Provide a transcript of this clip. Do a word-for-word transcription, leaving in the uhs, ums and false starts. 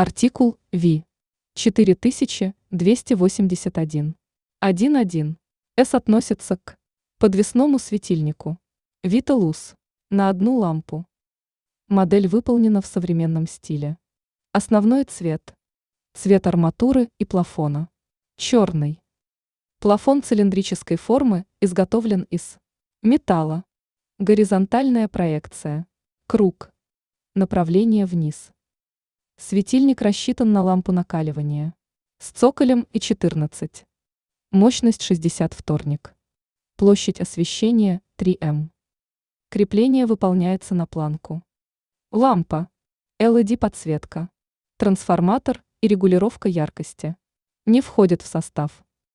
Артикул ви четыре тысячи двести восемьдесят один. один точка один. С относится к подвесному светильнику Виталус на одну лампу. Модель выполнена в современном стиле. Основной цвет. Цвет арматуры и плафона. Черный. Плафон цилиндрической формы изготовлен из металла. Горизонтальная проекция. Круг. Направление вниз. Светильник рассчитан на лампу накаливания. С цоколем и четырнадцать. Мощность шестьдесят вторник. Площадь освещения три эм. Крепление выполняется на планку. Лампа. эл и ди подсветка. Трансформатор и регулировка яркости. Не входит в состав.